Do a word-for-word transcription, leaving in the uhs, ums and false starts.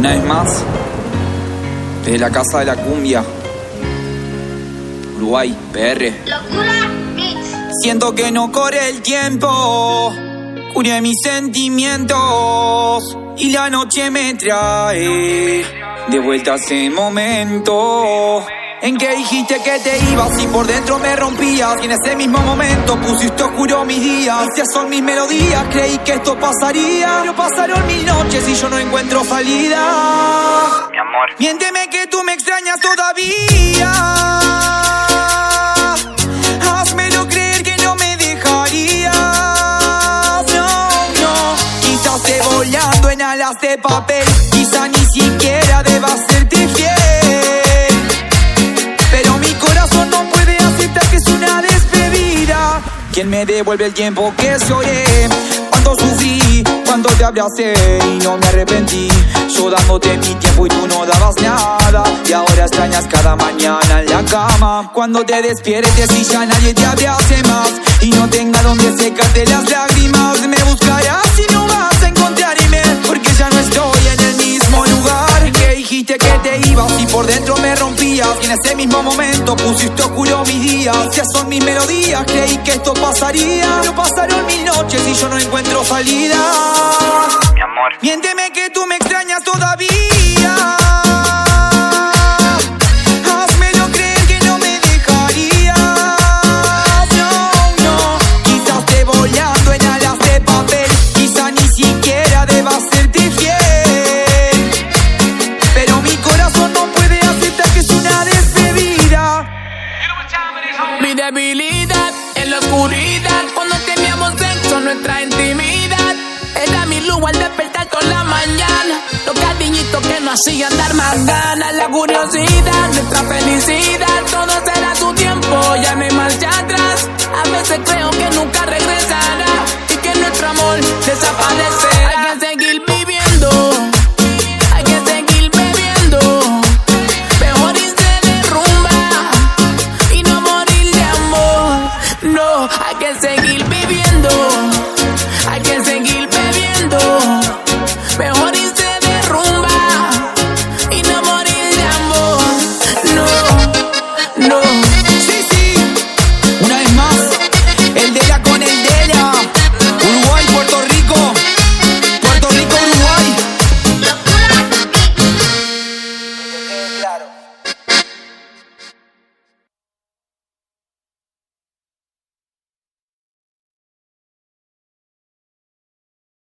Una vez más, desde la casa de la cumbia, Uruguay, P R. Locura Mix. Siento que no corre el tiempo, curé mis sentimientos y la noche me trae de vuelta a ese momento en que dijiste que te ibas y por dentro me rompías. Y en ese mismo momento pusiste oscuro mis días. Estas son mis melodías, creí que esto pasaría, pero pasaron mil noches y yo no encuentro salida. Mi amor, Miénteme que tú me extrañas todavía. Házmelo creer que no me dejarías. No, no. Quizás esté volando en alas de papel, quizá ni siquiera deba serte fiel, pero mi corazón no puede aceptar que es una despedida. ¿Quién me devuelve el tiempo que lloré? Cuando sufrí, cuando te abracé y no me arrepentí. Yo dándote mi tiempo y tú no dabas nada. Y ahora extrañas cada mañana en la cama, cuando te despiertes y ya nadie te abrace más y no tenga donde secarte las lágrimas. Me buscarás y no vas a encontrarme, porque ya no estoy en el mismo lugar en que dijiste que te ibas y por dentro me rompías. Y en ese mismo momento pusiste oscuro mis días. Estas son mis melodías, creí que esto pasaría, pero pasaron mil noches y yo no encuentro salida. mi amor, Miénteme que tú me extrañas todavía. Házmelo creer que no me dejarías. No, no. Quizás esté volando en alas de papel, quizá ni siquiera deba serte fiel, pero mi corazón no puede aceptar que es una despedida. Mi debilidad en la oscuridad, cuando teníamos sexo, nuestra intimidad era mi luz al despertar con la mañana. Los cariñitos que nos hacían dar más ganas, la curiosidad, nuestra felicidad. Todo será su tiempo, ya no hay marcha atrás. A veces creo que nunca regresará y que nuestro amor desaparecerá.